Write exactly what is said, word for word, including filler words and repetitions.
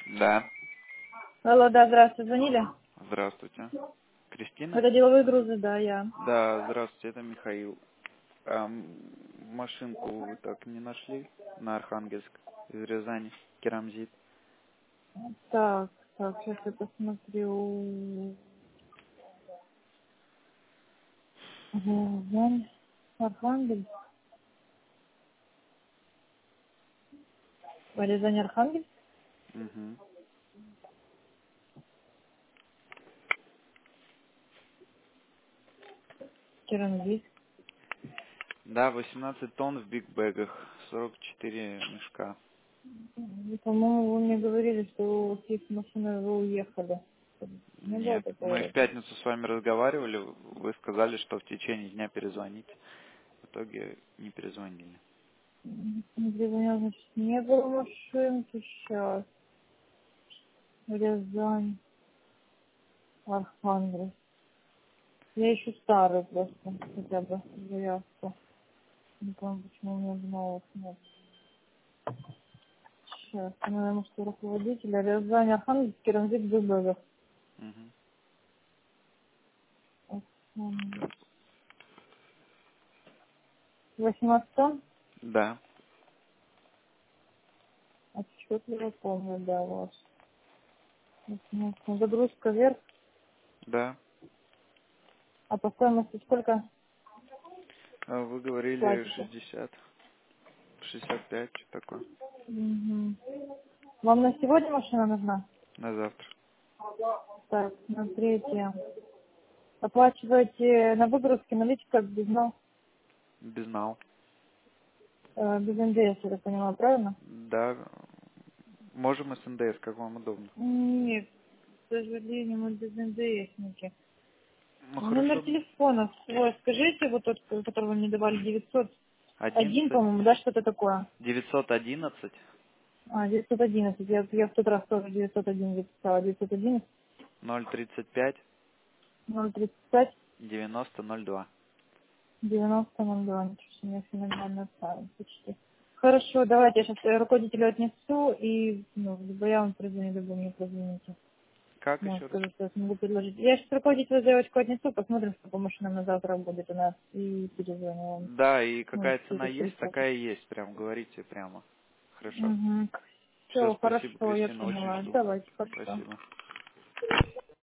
Да. Алло, да, здравствуйте, звонили? Здравствуйте. Кристина? Это деловые грузы, да, я. Да, здравствуйте, это Михаил. Ам, машинку вы так не нашли на Архангельск из Рязани, керамзит? Так, так, сейчас я посмотрю. Рязань, Архангельск. По Рязань, Архангельск, Угу. Керамзит. Да, восемнадцать тонн в бигбэгах, сорок четыре мешка. И, по-моему, вы мне говорили, что у вас есть машина, вы уехали. Не было Нет, мы в такого? пятницу с вами разговаривали, вы сказали, что в течение дня перезвоните. В итоге не перезвонили. Не перезвонил, значит, не было машинки сейчас. Рязань, Архангельск. Я ищу старую просто, хотя бы заявку. Не помню, почему у меня новых нет. Сейчас, наверное, что руководителя. Рязань, Архангельск, Керамзит, Быбызов. Угу. восемнадцать тонн? Да, Отчет я помню, да, ваш. восемнадцать тонн. Загрузка вверх. да. А по стоимости сколько А Вы говорили платите? шестьдесят, шестьдесят пять, что такое, Угу. Вам на сегодня машина нужна? на завтра. Так, смотрите. Оплачиваете на выгрузке наличка без нал, Без нал. э, без эн дэ эс, я так понимаю, правильно? Да, можем с эн дэ эс, как вам удобно. Нет, к сожалению, мы без эн дэ эсники. Ну Номер хорошо, телефона свой скажите, вот тот, который вы мне давали, девятьсот один, одиннадцать, по-моему, да, что-то такое. девятьсот одиннадцать, А, девятьсот одиннадцать, я, я в тот раз тоже девятьсот один записала, девятьсот одиннадцать, ноль тридцать пять, ноль тридцать пять, девяносто ноль два. девяносто ноль два, ничего себе, мне феноменально ставим, почти. Хорошо, давайте я сейчас руководителю отнесу, и, ну, либо я вам прозвоню, либо мне прозвоните. Как Ну, еще раз? скажу, что я смогу предложить. Я сейчас руководителю девочку отнесу, посмотрим, что по машинам на завтра будет у нас, и перезвоню вам. Да, и Ну, какая цена через есть, полчаса. такая и есть, прям говорите прямо. Хорошо? Угу. Все, Все, спасибо, хорошо, я Кристина, очень поняла. жду. Давайте, хорошо. Спасибо.